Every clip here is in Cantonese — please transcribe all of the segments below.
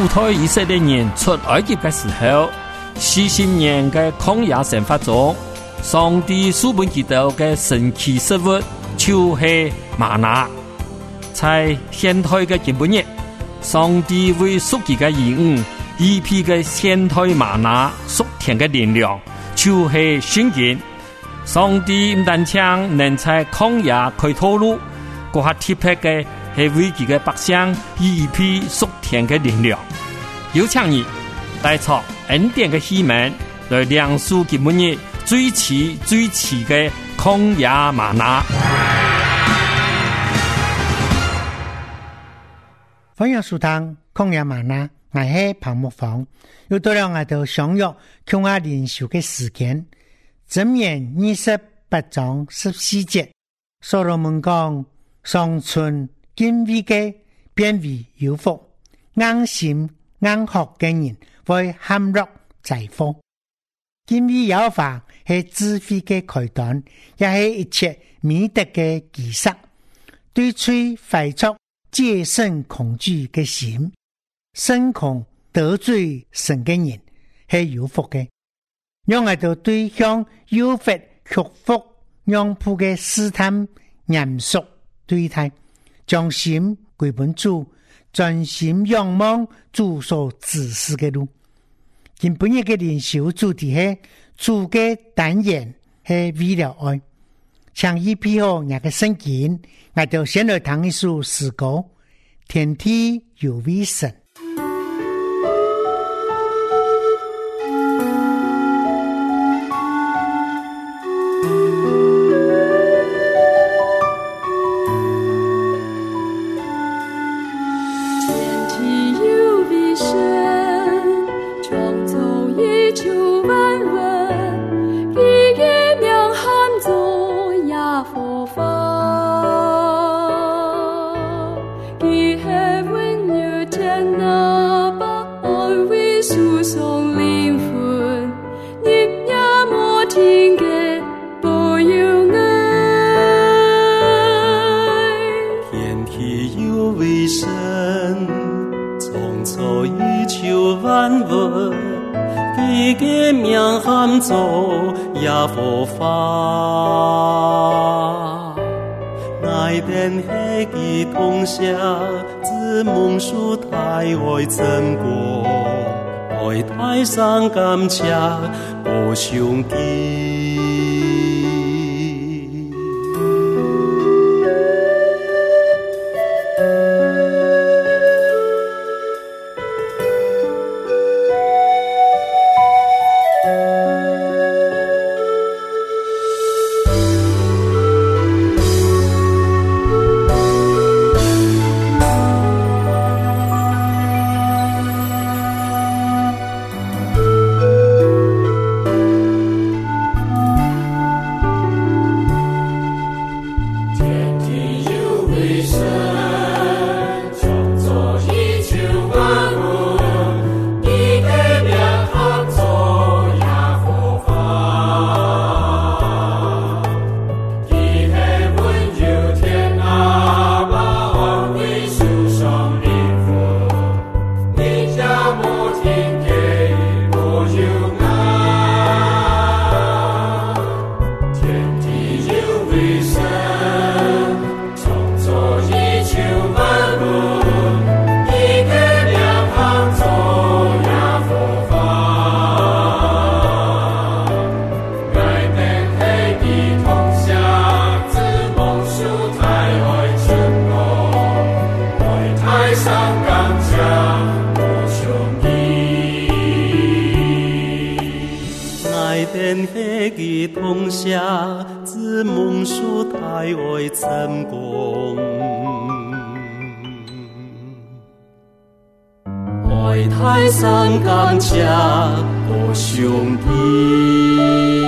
主推以色列人出埃及的时候，40年的曠野生活中，上帝赐给他们的神奇食物就是玛拿。在现代的今日，上帝为属佢嘅兒女預備嘅現代瑪拿屬天嘅力量，就是聖經。上帝唔單止能在曠野開道路，嗰下特別嘅係為佢嘅百姓預備屬天嘅力量。有請你帶出恩典嘅希望，來亮出今日最遲嘅曠野瑪拿。 歡迎收聽曠野嗎哪，我係彭木房，又到了我哋相約共我靈修嘅時間。箴言28章14節，所羅門講：常存敬畏嘅，便為有福；硬心硬學嘅人會陷入財富。敬畏耶和華係智慧嘅開端，也係一切美德嘅基石。對嘴懷出戒慎恐懼嘅心，慎恐得罪神嘅人係有福嘅。讓我哋對向誘惑屈服讓步嘅試探嚴肅對待，將心歸本主，專心仰望主所指示嘅路。今本日嘅靈修主題係主嘅單言係為了愛。請依配合那個聖經，我就先來聽一首詩歌，天地有為神。感謝我上帝。太上感謝我上帝。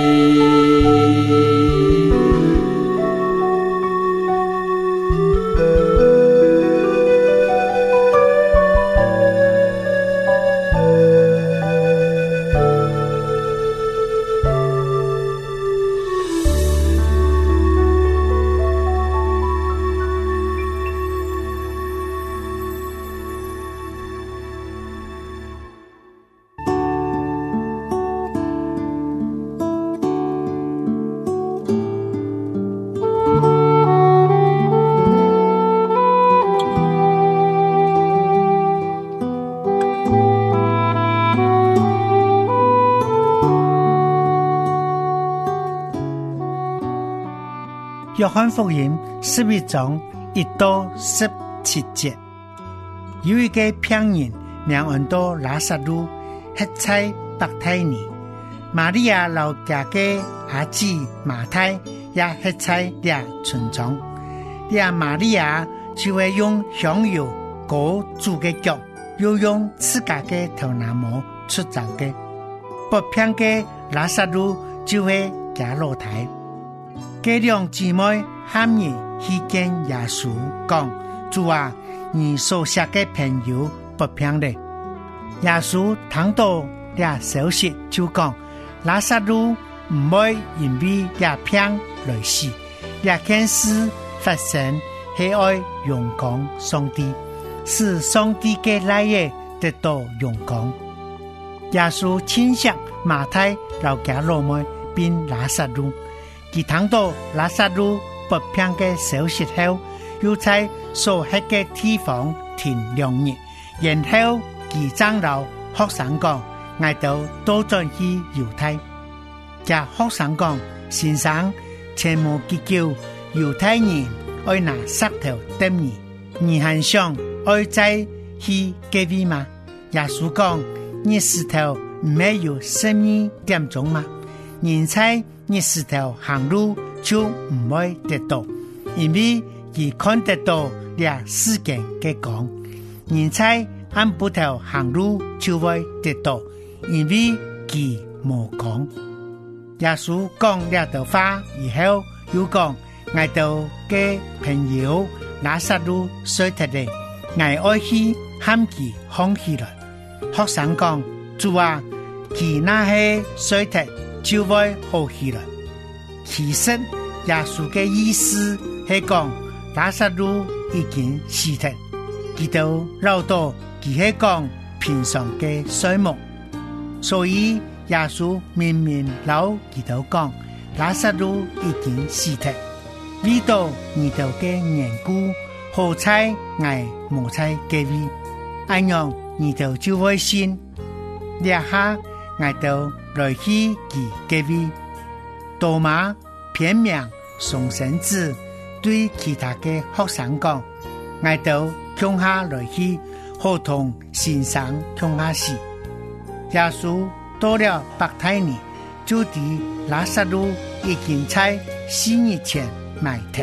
约翰福音11章1到17節，有一個病人名叫拉撒路，吃在伯太尼。瑪利亞老家嘅兒子馬太也吃在這村莊。這瑪利亞就會用香油膏主嘅腳，又用自家嘅頭拿毛出走嘅。不平嘅拉撒路就會加落台。這兩姊妹喊人去見耶穌講：主啊，你所寫嘅朋友不平咧。耶穌聽到這消息就講：拉撒路唔會因為這病來死，這件事發生係愛榮光上帝，使上帝嘅來也得到榮光。耶穌親戚馬太老家老妹並拉撒路，佢聽到拉撒路不平嘅消息後，又在所喺嘅地方停2日，然後佢長老學生講：我到多轉去猶太。這學生講：先生，切莫結交猶太人，愛拿石頭掟你，你還想愛再去隔壁嗎？耶穌講：你石頭唔係有12點鐘嗎？人猜你石頭行路就唔會跌倒，因為佢看得到這時間嘅光。人猜按不頭行路就會跌倒，因為佢冇光。耶穌講這道話以後，又講：我到嘅朋友拉撒路衰脫咧，我愛去喊佢康起來。學生講：主啊，佢那係衰脫就會好起來。其實耶穌嘅意思係講拉撒路已經死脫，佢都繞到佢係講平常嘅睡夢，所以耶穌明明老佢都講拉撒路已經死脫，為到你哋嘅緣故，好彩我無在隔壁，安樣你哋就會信。這下我就來去佢隔壁。多馬偏命送繩子，對其他嘅學生講：我就向下來去，合同先生向下死。耶穌到了伯太尼，就對拉撒路已經在4日前埋脫。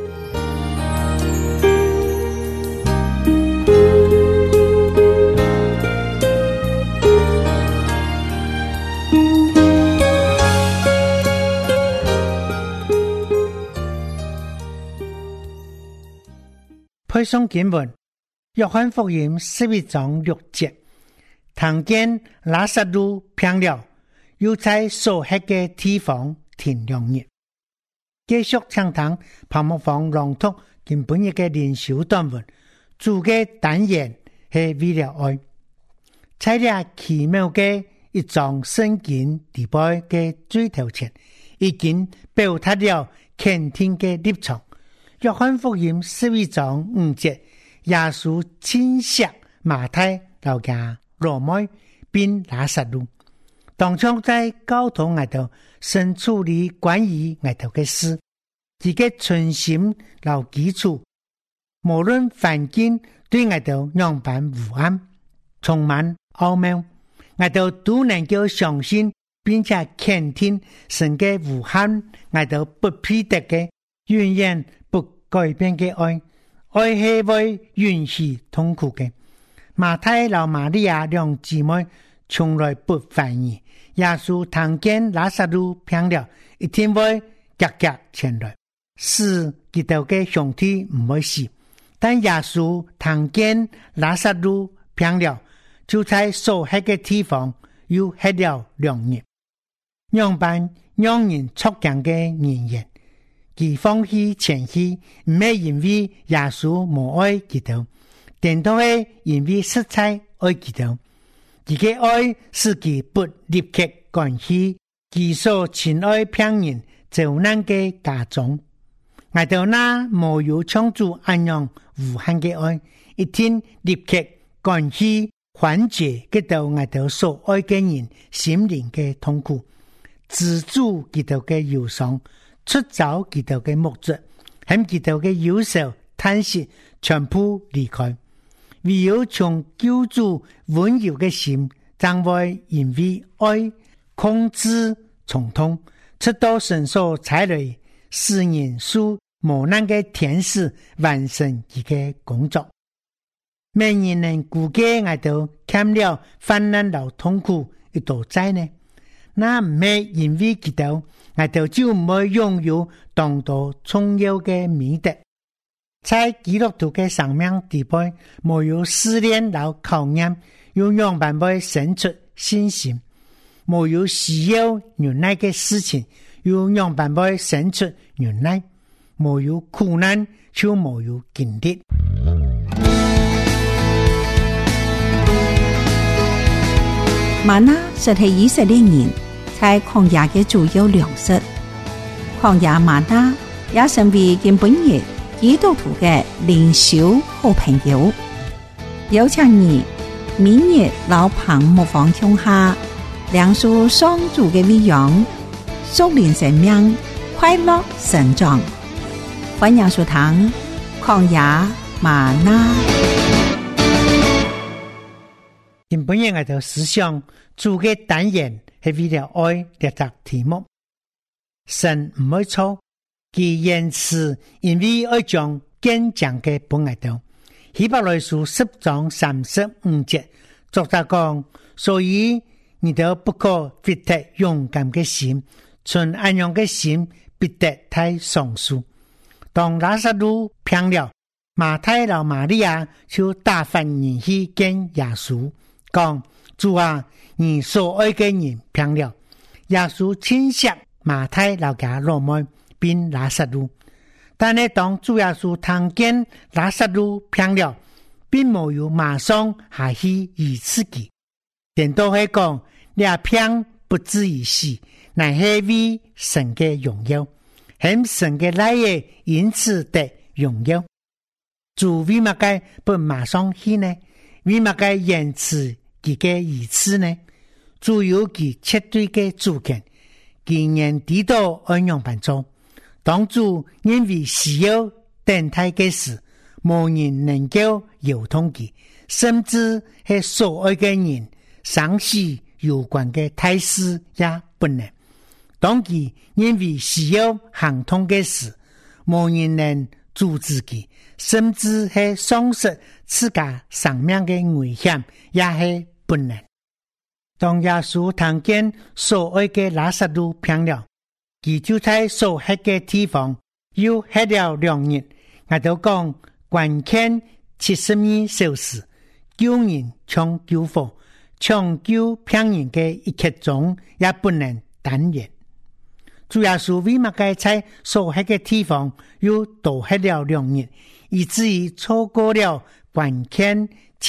配送經文：約翰福音11章6節，聽見拉撒路病了，又在所喺嘅地方停2日。繼續聽聽彭木房朗讀今本日嘅靈修短文，主嘅單言係為了愛。在這奇妙嘅一章聖經地背嘅最頭前，已經表達了肯定嘅立場。約翰福音11章5節，耶穌親戚馬太老家羅妹並拉撒路，當場在交通外頭神處理關於外頭嘅事，自己存心留基礎，無論環境對外頭樣板無暗，充滿奧妙，外頭都能夠相信並且肯定神嘅無限，外頭不偏敵嘅永遠不改變嘅愛，愛係會允許痛苦嘅。馬太和瑪利亞兩姊妹從來不懷疑耶穌聽見拉撒路病了，一定會急急前來，使基督嘅兄弟唔會死。但耶穌聽見拉撒路病了，就在所喺嘅地方又吃了2日，樣板讓人觸驚嘅語言。佢放棄前去，唔係因為耶穌無愛基督，但都係因為實在愛基督。佢嘅愛使佢不立刻趕去佢所親愛病人遭難嘅家中。我哋那無有창조安樣無限嘅愛，一天立刻趕去緩解佢到我哋所愛嘅人心靈嘅痛苦，止住佢哋嘅憂傷，出走基督嘅目的， 向基督的右手叹息，全部离开。唯有从救主温柔的心，才會因為愛控制重通，直到神所差來使人屬無難的天使完成佢嘅工作。沒人能估計我哋欠了患難和痛苦一道債呢？那唔係因為基督，我哋就唔會擁有當到重要嘅美德。在基督徒嘅生命地位，沒有試煉和考驗，要讓辦法生出信心；沒有需要忍耐嘅事情，要讓辦法生出忍耐；沒有苦難，就沒有經歷。 嗎哪實係以色列人在曠野嘅主要糧食，曠野嗎哪也成為今本日基督徒嘅靈修好朋友。有請你每日老彭牧坊鄉下梁樹雙主嘅美容，屬靈生命快樂成長。歡迎收聽曠野嗎哪。 今本日我哋思想主嘅單元係為了愛列集題目。神唔會錯，其言辭因為愛將堅強嘅本愛到。希伯來書10章35節，作者講，所以你哋不可撇脫勇敢嘅心，存安樣嘅心必得太上書。當拉撒路病了，馬太和瑪利亞就打發人去見耶穌，講，主啊，你所愛嘅人病了。耶穌親切馬太和他羅門並拉撒路，但係當主耶穌聽見拉撒路病了，並沒有馬上下去醫治佢，點都係講，呢病不至於死，乃係為神嘅榮耀，向神嘅來嘅因此得榮耀。主為乜嘅不馬上去呢？為乜嘅延遲佢嘅醫治呢？主有佢絕對嘅主權，佢人知道按樣辦做。當主因為需要等待嘅事，無人能夠搖動佢，甚至係所愛嘅人生死有關嘅大事也不能。當佢因為需要行通嘅事，無人能阻止佢，甚至係喪失自家生命嘅危險也係不能。當耶穌聽見所愛嘅拉撒路病了，佢就在所吃嘅地方又吃了2日，我就講關鍵72小時，救人搶救火，搶救病人嘅一刻鐘也不能單言。主耶穌為乜嘅在所吃嘅地方又多吃了2日，以至於錯過了關鍵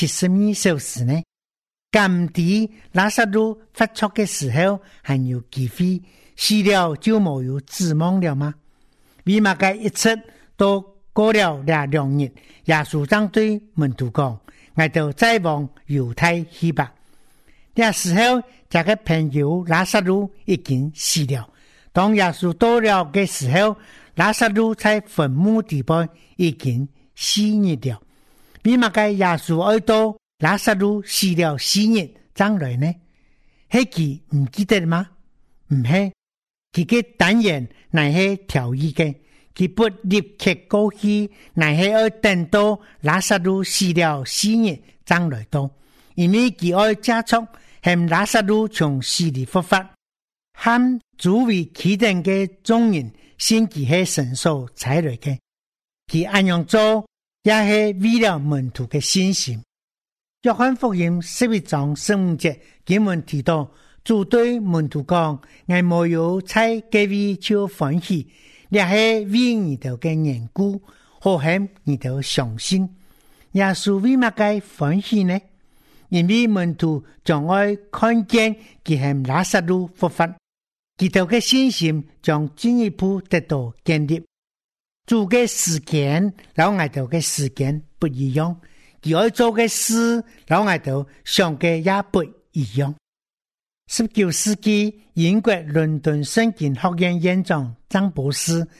72小時呢？甘地拉撒路發作嘅時候還有機會，死了就沒有指望了嗎？為乜嘅一切都過了2日，耶穌將對門徒講，我就再往猶太去吧。那時候這個朋友拉撒路已經死了。當耶穌到了嘅時候，拉撒路在墳墓地方已經4日了。為乜嘅耶穌愛到拉撒路死了4日將來呢？係佢唔記得嗎？唔係，佢嘅單言乃係條意嘅，佢不立刻過去，乃係要等到拉撒路死了4日將來到，因為佢愛加速向拉撒路從死裏復活，喊主為啟定嘅眾人先佢係神所差來嘅，佢按樣做也係為了門徒嘅信心。約翰福音11章15節經文提到，主對門徒講，我沒有在各位就歡喜，也係為你哋嘅緣故，好向你哋相信。耶穌為乜嘅歡喜呢？因為門徒將愛看見佢向拉撒路復活，佢哋嘅信心將進一步得到建立。主嘅時間同我哋嘅時間不一樣，佢愛做嘅事同我哋想嘅也不一樣。19世紀英國倫敦聖經學院院長張博士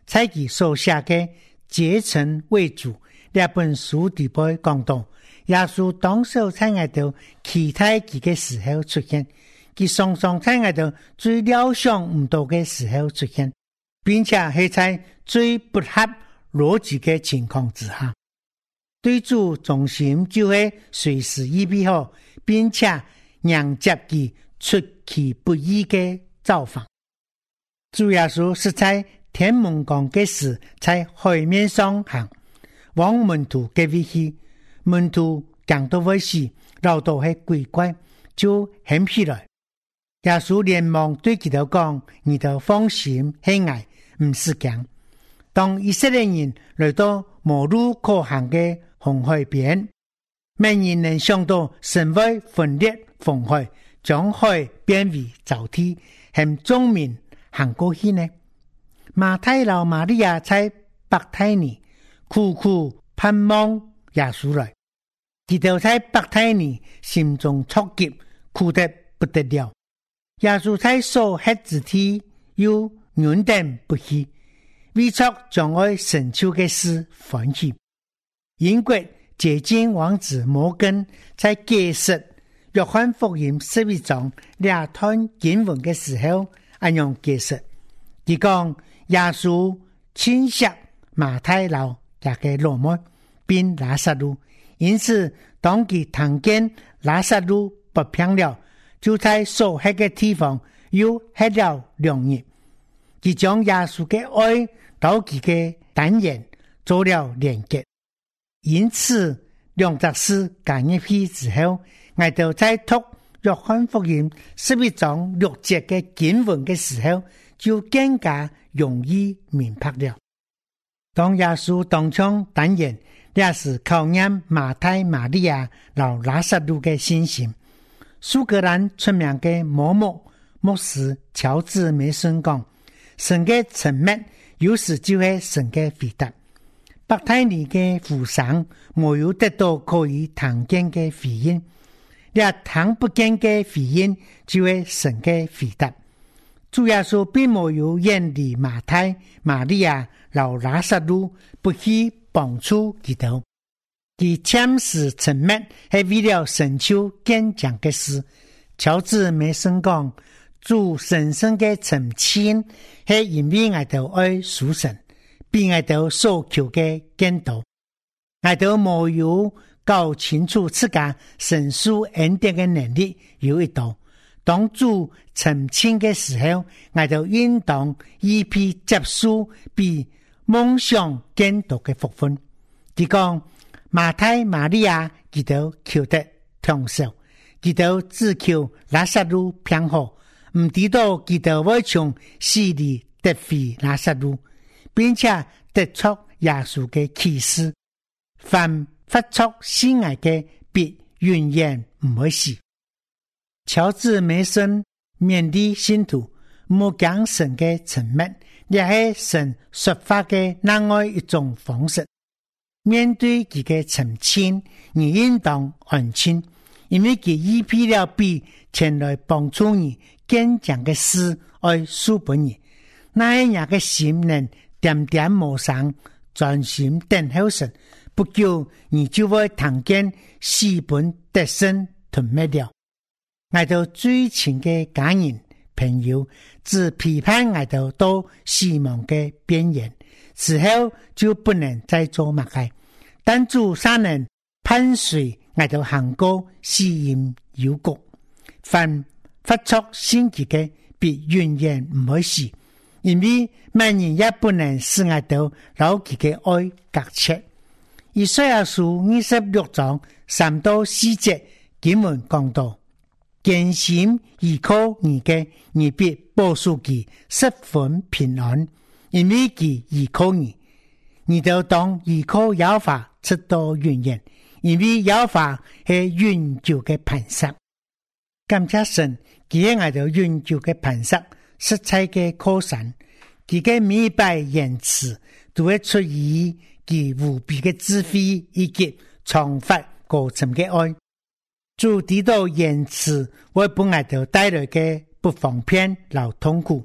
在其所写嘅竭诚为主这本书底部讲到，耶稣当时在外头期待佢嘅时候出现，佢常常在外头最料想唔到嘅时候出现，并且系在最不合逻辑嘅情况之下。对主忠心就会随时预备好，并且让接佢出其不意嘅造访。主耶稣是在天门港嘅时在海面上行，往门徒嘅位去，门徒讲到位时，绕到系鬼怪，就喊起来。耶稣连忙对佢哋讲：你哋放心，系我，唔是讲。当以色列人来到无路可行嘅红海边，没人能想到神会分裂红海，将海变为沼地，向众民行过去呢？马太老玛利亚在伯太尼苦苦盼望耶稣来，佢哋在伯太尼心中挫急，苦得不得了。耶稣在所吃之地又软等不起，为出将爱成就嘅事欢喜。英国捷径王子摩根在解释约翰福音11章两段经文嘅时候，按样解释，佢讲耶稣亲戚马太老也嘅罗摩并拉撒路，因此当佢听见拉撒路不平了，就在所吃嘅地方又吃了2日。佢将耶稣嘅愛到佢嘅單言做了連結，因此兩則事加入去之後，我就在讀約翰福音11章6節嘅經文嘅時候，就更加容易明白了。當耶穌當場單言，也是考驗馬太、瑪利亞和拉撒路嘅信心。蘇格蘭出名嘅牧師喬治梅森講，神嘅沉默有時就係神嘅回答。伯太尼嘅父上沒有得到可以聽見嘅回應，也聽不見嘅回應就係神嘅回答。主耶穌並沒有遠離馬太、瑪利亞和拉撒路，不去幫助佢哋。佢暫時沉默係為了成就堅強嘅事。喬治梅森講，主神聖嘅澄清係因為我哋愛屬神，比我哋所求嘅更多。我哋沒有搞清楚自己神屬恩典嘅能力有一度。當主澄清嘅時候，我哋應當一批接受比夢想更多嘅福分。佢講馬太、瑪利亞佢哋求得長壽，佢哋只求拉撒路平好，唔知道佢哋會從死裏得回拉撒路，並且得出耶穌嘅啟示。凡發出心愛嘅必永遠唔會死。喬治梅森勉勵信徒冇講神嘅沉默，也係神說法嘅另外一種方式。面對佢嘅澄清，你應當安靜，因為佢預備了比前來幫助你更強嘅事愛書本你。那一日嘅心能點點磨上，專心等候神，不久你就會聽見書本得勝吞滅了。我哋最親嘅家人朋友，只批判我哋到死亡嘅邊緣，此後就不能再做乜嘅。但主三人判隨我哋行過死蔭幽谷，凡發出信息嘅必永遠唔會死，因為萬人也不能使我哋老佢嘅愛隔絕。以賽亞書26章3到4節經文講到，堅心依靠你嘅，你必保守佢十分平安，因為佢依靠你，你就當依靠耶和華直到永遠，因為耶和華係永久嘅磐石。感謝神，佢係我哋永久嘅磐石，實在嘅靠山，佢嘅每擺言辭都會出於佢無比嘅智慧以及長發過程嘅愛。主提到言辭會幫我哋帶來嘅不方便和痛苦，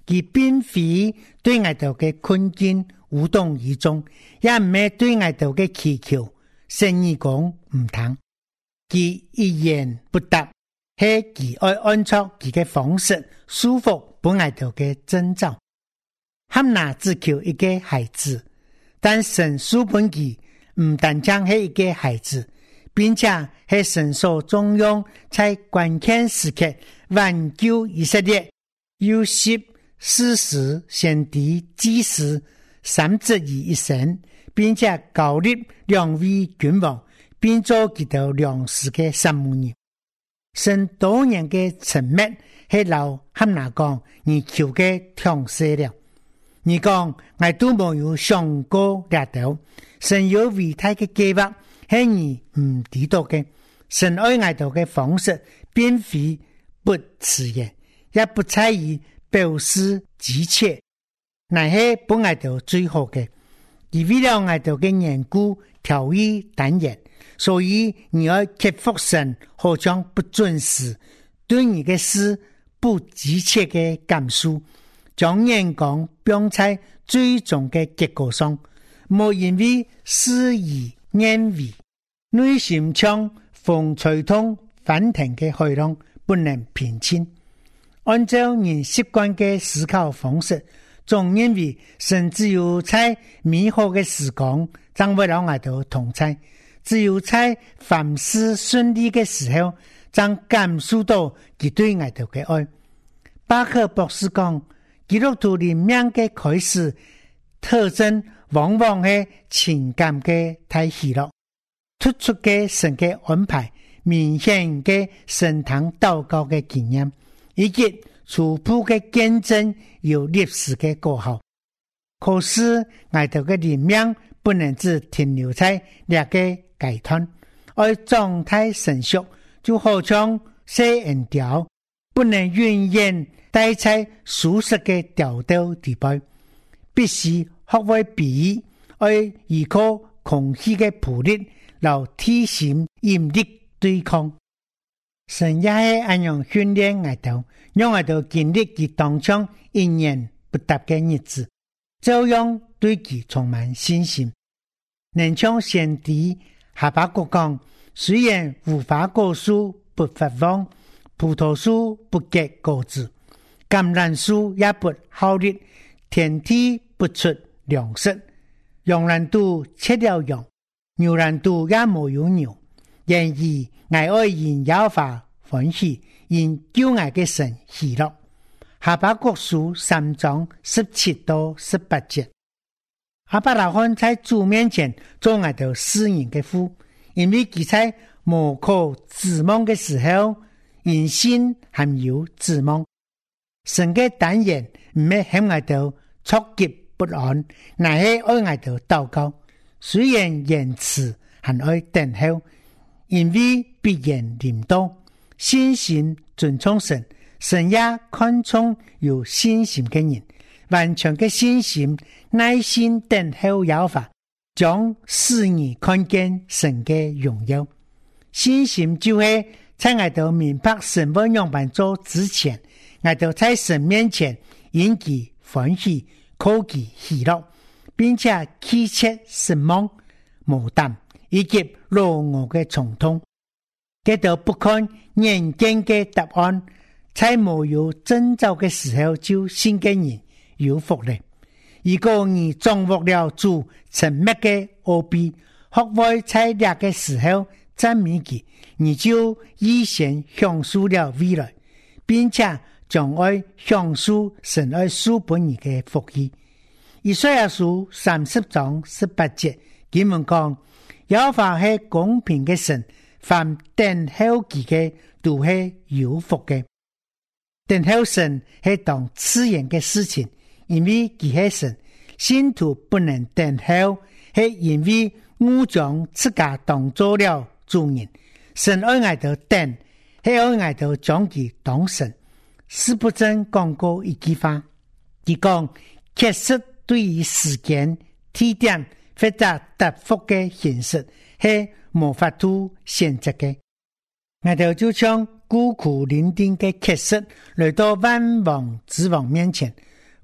佢並非對我哋嘅困境無動於衷，也唔係對我哋嘅祈求誠意講唔通。佢一言不答，係佢愛按照佢嘅方式舒服本我哋嘅徵兆。哈拿只求一個孩子，但神書本佢唔單將係一個孩子，並且係神所重用在關鍵時刻挽救以色列優秀士師先知祭司三者於一身，並且高立兩位君王，並做佢哋兩世嘅參謀人。神多年嘅沉默係老哈拿講你求嘅強勢了。你講我都冇有想過掠到，神有偉大嘅計劃係你唔知道嘅。神愛我哋嘅方式並非不遲疑，也不在於表示急切，乃係本我哋最好嘅。而為了我哋嘅緣故調意單言，所以你要克服神好像不準時對你嘅事不急切嘅感受，將眼光放在最終嘅結果上，莫因為事與願違，內心像風吹動翻騰嘅海浪，不能平靜。按照人習慣嘅思考方式，總認為神只有在美好嘅時光將會讓我哋同在，只有在凡事順利嘅時候將感受到佢對我哋嘅愛。巴克博士講，基督徒裡面嘅開始特徵往往係情感嘅太喜樂，突出嘅神嘅安排，明顯嘅神堂禱告嘅經驗，以及初步嘅見證有歷史嘅過後。可是我哋嘅裡面不能只停留在兩個階段，而狀態成熟，就好像寫人調，不能永遠待在舒適嘅調度地步，必須學會比而依靠空氣嘅普力，留體心嚴厲對抗。神也係按樣訓練我哋，讓我哋經歷佢當中一年不答嘅日子，這樣對佢充滿信心。能像先知哈巴谷講，雖然無花果樹不發旺，葡萄樹不結果子，橄欖樹也不效力，田地不出糧食，羊欄肚切了羊，牛欄肚也沒有牛。然而我愛因耶和華歡喜，因救我嘅神喜樂。哈巴谷書3章17到18節。亞伯拉罕在主面前做我哋私人嘅父，因為佢在無可指望嘅時候，因心含有指望。神嘅單言唔係向我哋挫擊不安，乃係愛我哋禱告。雖然言辭還愛等候，因為必然臨到。信心尊重神，神也看重有信心嘅人。完全嘅信心，耐心等候耶和華，將使你看見神嘅榮耀。信心就係在我哋明白神不樣辦做之前，我哋在神面前因其歡喜，靠其喜樂，並且祈切神望、無膽以及老我嘅重痛。佢哋不看眼見嘅答案，在沒有徵兆嘅時候就信嘅人有福了。如果你掌握了主沉默嘅奧秘，學會在這個時候讚美佢，你就預先享受了未來，並且將愛享受神愛書本兒嘅福氣。以賽亞書30章18節，經文講，耶和華係公平嘅神，凡等候佢嘅都係有福嘅。等候神係當自然嘅事情，因為佢係神，信徒不能等候，係因為我將自家當做了主人。神愛我哋等，係愛我哋將佢當神。司布真講過一句話，佢講，確實對於時間、地點或者答覆嘅形式係無法度選擇嘅。我哋就將孤苦伶仃嘅確實來到萬王之王面前，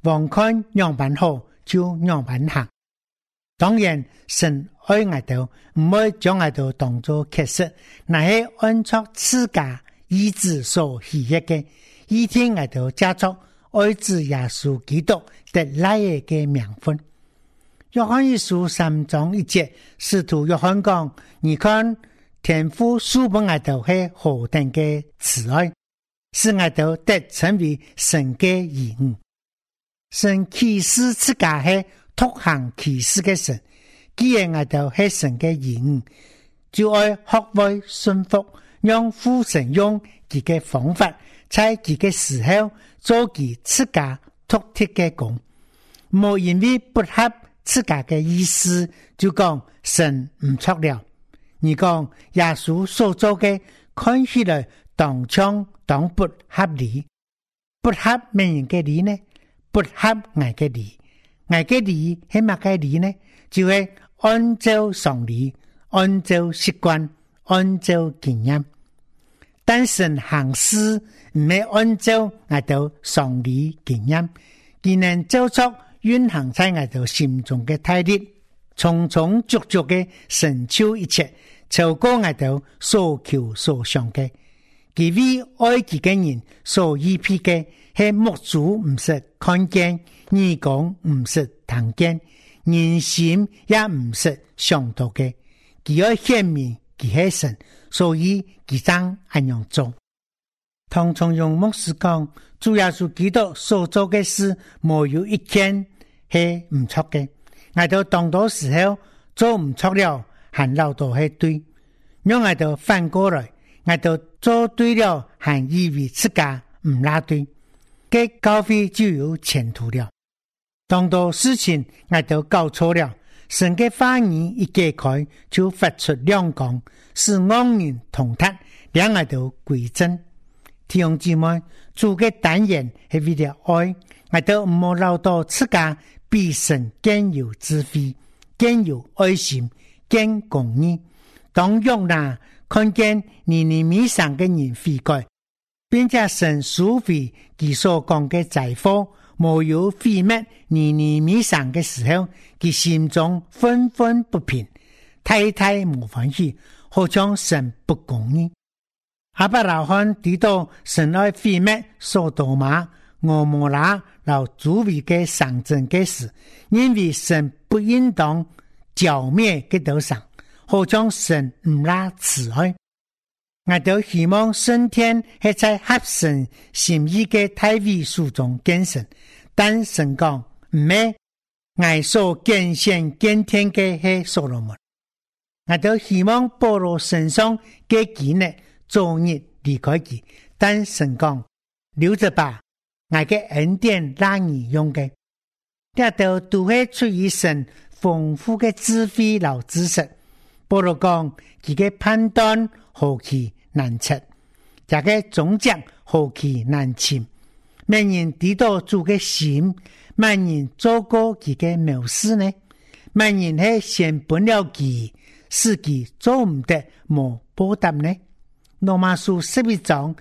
望看样板好就样板行。当然神爱我哋唔會將我哋當作缺失，乃係按照自家意志所喜悅嘅，以天我哋加作愛子耶穌基督得來嘅名分。約翰一書3章1節，使徒約翰講：你看天父賜俾我哋係何等嘅慈愛，使我哋得成為神嘅兒女。神啟示自家係獨行其事嘅神，既然我哋係神嘅兒女，就愛學會順服，讓父神用佢嘅方法，在佢嘅時候做佢自家獨特嘅工，冇因為不合自家嘅意思就講神唔錯了。你講耶穌所做嘅看起來當槍當不合理，不合咩人嘅理呢？不合我嘅理，我嘅理係乜嘅理呢？就係按照常理，按照習慣，按照經驗。但神行事唔係按照我哋常理經驗，佢能做出運行在我哋心中嘅態度，充充足足嘅成就一切，超過我哋所求所想嘅。佢為愛佢嘅人所預備嘅係目主唔識看見，耳講唔識聽見，人心也唔識想到嘅。佢要顯明佢係神，所以佢將咁樣做。唐崇榮牧師講，主耶穌基督所做嘅事，沒有一件係唔錯嘅。我哋當到時候做唔錯了，還留到係對。讓我哋反過來，我哋做對了，還以為自家唔拉對，嘅教會就有前途了。當到事情我哋搞錯了，神嘅話語一解開，就發出亮光，使安人同達，讓我哋歸正。弟兄姊妹，主嘅單言係為了愛，我哋唔好留到自家比神更有智慧，更有愛心，更公義。當約拿看見尼尼微上嘅人悔改，並且神贖回佢所講嘅災禍，沒有毀滅尼尼微上嘅時候，佢心中憤憤不平，太冇歡喜，好像神不公義。亞伯拉罕提到神愛毀滅所多瑪、蛾摩拉和諸位嘅上陣嘅事，因為神不應當剿滅嘅道上，好像神唔拉慈愛。我哋希望升天係在合神心意嘅大衛書中見神，但神講唔係，我所見先見天嘅係所羅門。我哋希望保羅身上嘅紀念昨日離開佢，但神講留着吧，我嘅恩典讓你用嘅。呢度都係出於神豐富嘅智慧和知識。保羅講佢嘅判斷何其難測，這個總結何其難尋。沒人知道主嘅心，沒人做過佢嘅謀事呢？沒人係先本了佢，使佢做唔得冇報答呢？羅馬書11章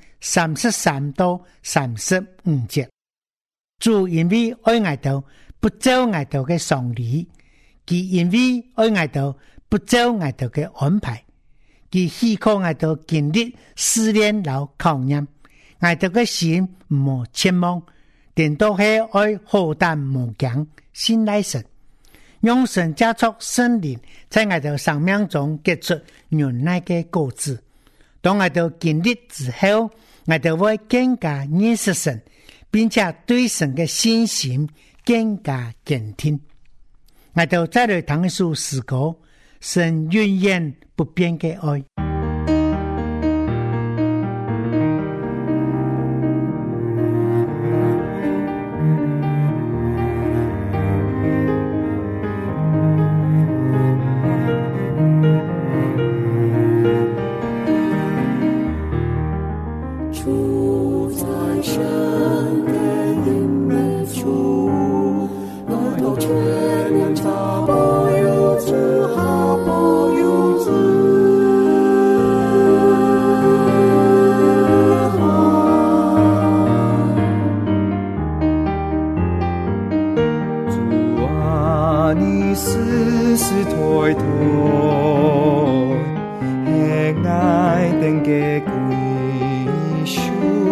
33到35節，主因為愛我哋不照我哋嘅常理，佢因為愛我哋不照我哋嘅安排，佢希望我哋經歷試煉和考驗，我哋嘅心唔好切望，定都係愛好膽無驚，信賴神，用神加速聖靈在我哋生命中結出原來嘅果子。當我哋經歷之後，我哋會更加認識神，並且對神嘅信心更加堅定。我哋再來談一首詩歌，神永遠不變嘅愛。 全年茶不由自，好不由自。 世事抬头，黑爱定嘅归属，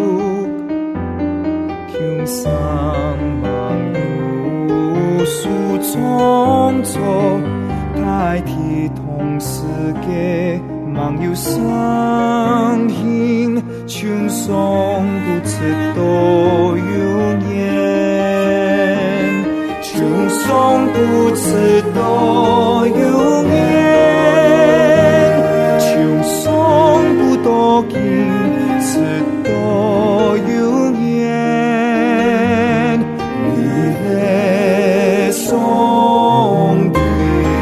向上望有树创造，代替同世界望有生命，全上不知道永远，全上不知道永远，全上不多见知道永远，你的上帝。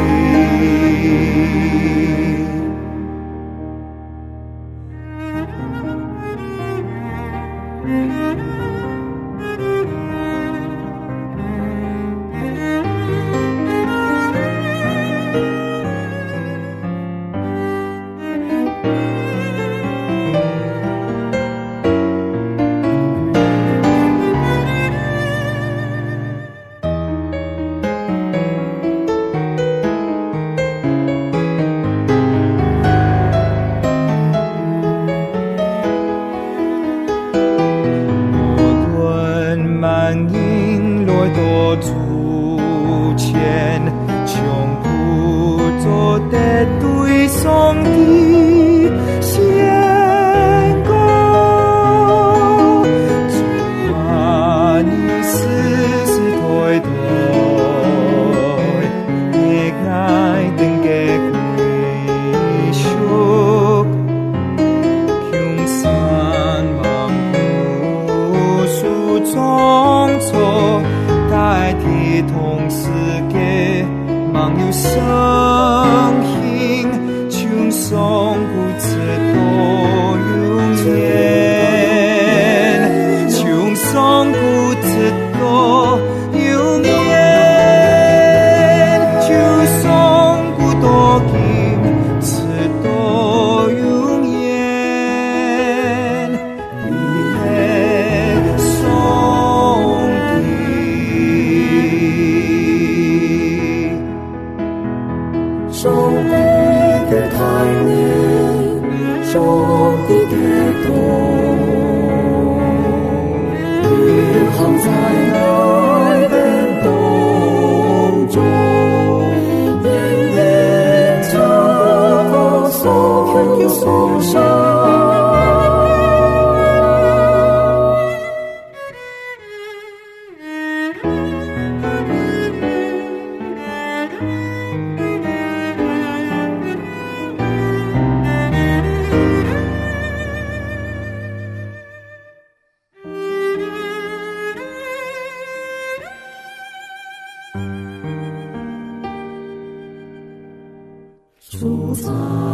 住在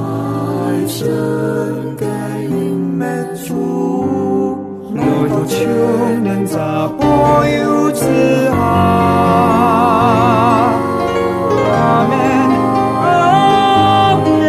深该隐秘处，来到全能在保佑之下。阿们，阿们。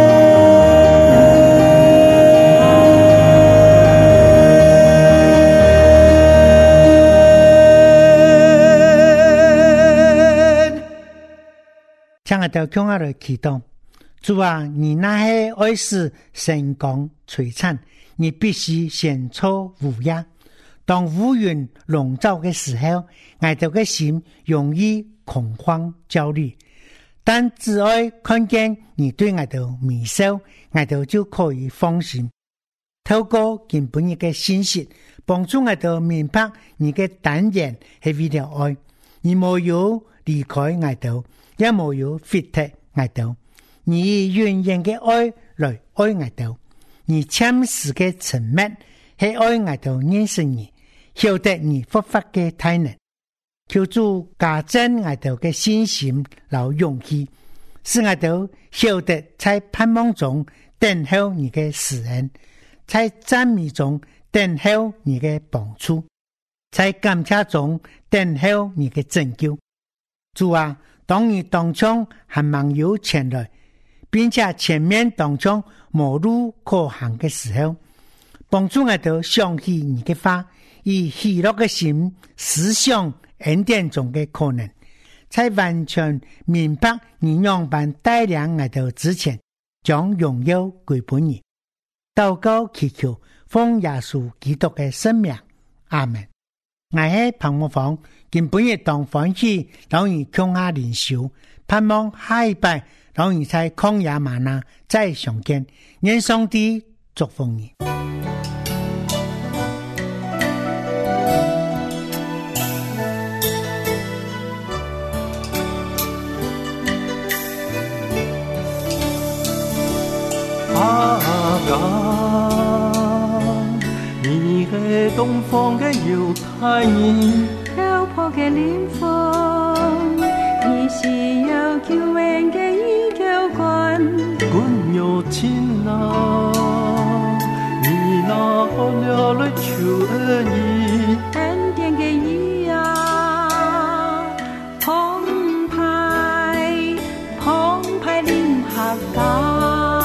亲爱的共的启动。主啊，你那些爱使成功璀璨，你必须先出乌鸦。当乌云笼罩的时候，我们的心容易恐慌焦虑。但只要看见你对我的微笑，我们就可以放心。透过根本你的信息，帮助我们明白你的单言是为了爱，你没有离开我們，也沒有撇棄我們。你以永遠的愛來愛我們，你謙實的沉默是愛我們認識你，曉得你復活的大能。求主加增我們的信心和勇氣，使我們曉得在盼望中等候你的施恩，在讚美中等候你的幫助，在感謝中等候你的拯救。主啊，當你當中還沒有前來，並且前面當中無路可行的時候，幫助我們想起你的話，以喜樂的心思想恩典中的可能， 在完全明白你樣般帶領我哋之前，將榮耀歸本你。禱告祈求，奉耶穌基督嘅聖名，阿門。我係彭木芳，今本日當歡喜，讓你共下靈修，盼望下一拜，讓你在曠野嗎哪再相見。願上帝祝福你。 你係東方嘅猶太人， 漂泊嘅靈魂，你是有救恩嘅依靠君。 君有情啊，你拿好了來求恩義， 恩典嘅義啊，澎湃臨客家。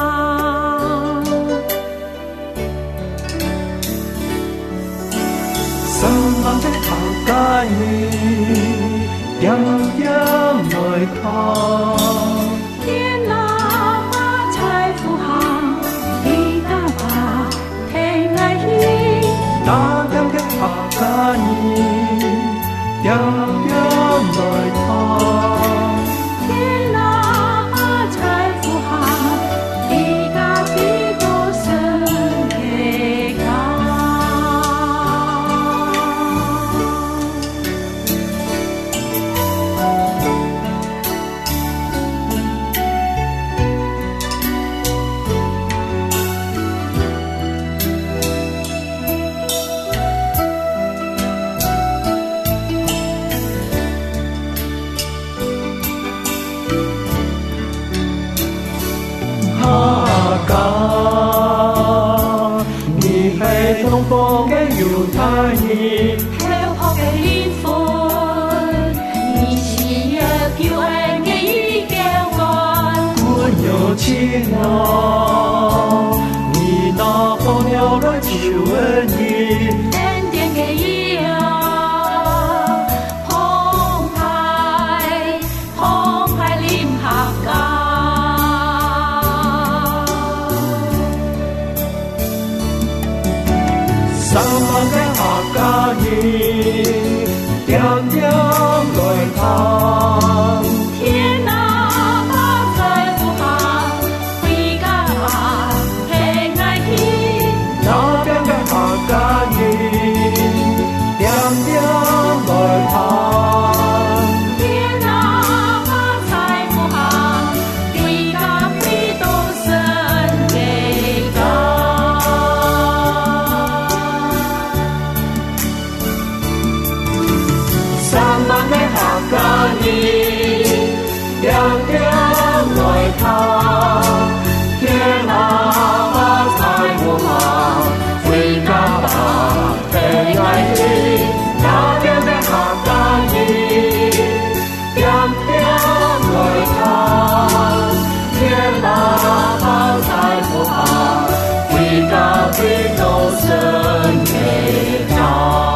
客家人點點來看， 天哪把財富行，地大把聽愛意， 那點嘅客家人點點來看， 天哪把財富行，地大地多神嘅家。 東方嘅猶太人， 漂泊嘅靈魂，你是有救恩嘅依靠君。 君有情啊，你拿好了來求恩義， 恩典嘅義啊，澎湃臨客家。 三萬嘅客家人點點來看， 天哪把財富行，回家吧聽愛意， 那邊嘅客家人點點來看， 天哪把財富行，回家回到神嘅家。客家人點點來看，天哪把財富行，回家吧聽愛意，那邊嘅客家人點點來看，天哪把財富行，回家回到神嘅家。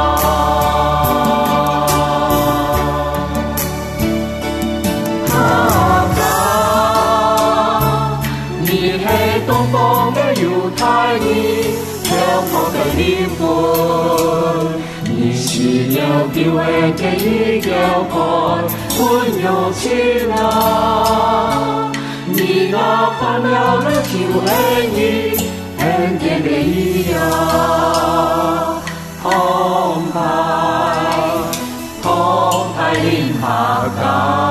東方嘅猶太人，漂泊嘅靈魂，你是有救恩嘅依靠君。君有情啊，你拿好了來求恩義，恩典嘅義啊，澎湃臨客家。